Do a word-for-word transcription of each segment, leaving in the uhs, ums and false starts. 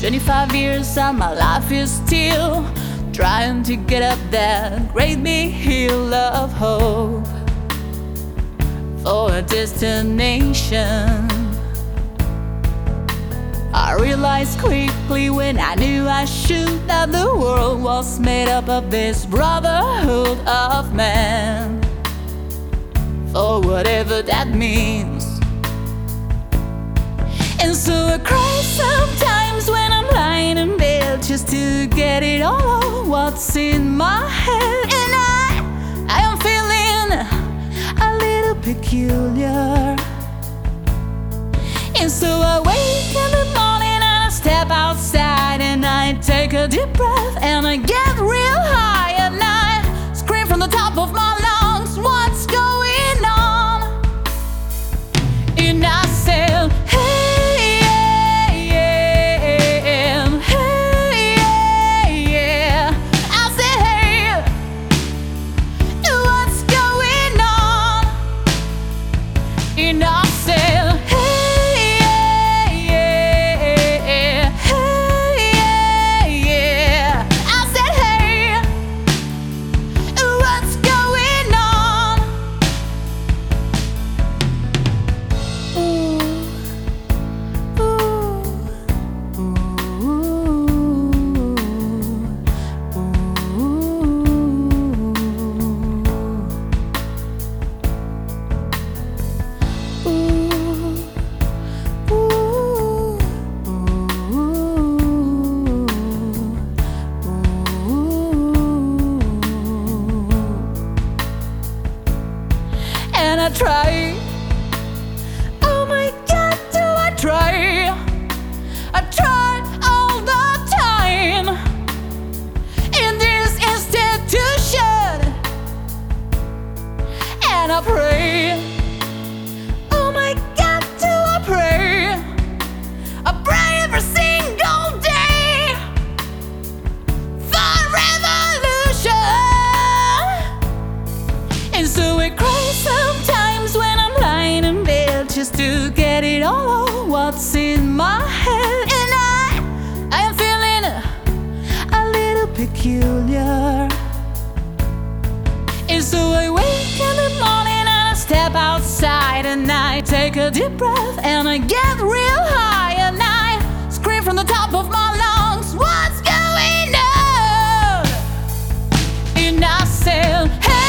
Twenty-five years and my life is still trying to get up that great big hill of hope for a destination. I realized quickly when I knew I should that the world was made up of this brotherhood of man, for whatever that means. And so I cry sometimes when I'm lying in bed just to get it all out what's in my head. And I, I am feeling a little peculiar. And so I wake in the morning and I step outside and I take a deep breath and I get real high and I scream from the top of my lungs, what's going on? And I say, hey, yeah, yeah, hey, yeah, yeah. I say, hey, what's going on? And I say, and I try. Oh my God, do I try? I try all the time in this institution, and I pray. Oh my God, do I pray? I pray every single day for revolution. And so I cry sometimes when I'm lying in bed just to get it all out what's in my head. And I, I am feeling a, a little peculiar. And so I wake in the morning and I step outside and I take a deep breath and I get real high and I scream from the top of my lungs, what's going on? And I say, hey,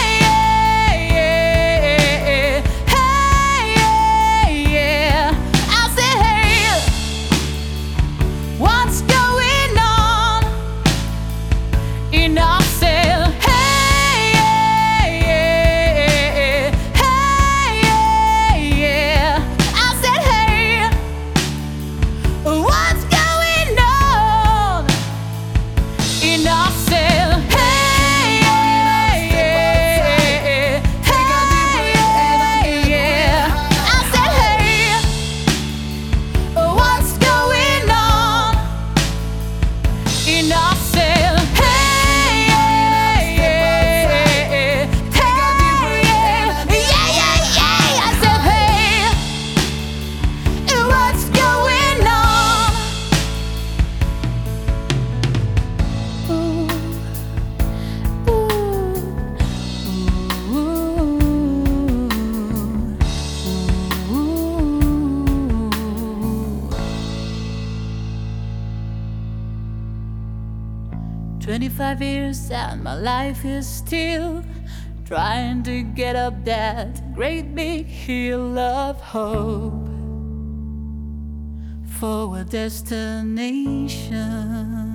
and I said, hey, yeah, yeah, hey, yeah, yeah. I said, hey, what's going on? And I said, hey, yeah, yeah, hey, yeah. I said, hey, what's going on? And I said, twenty-five years and my life is still trying to get up that great big hill of hope for a destination.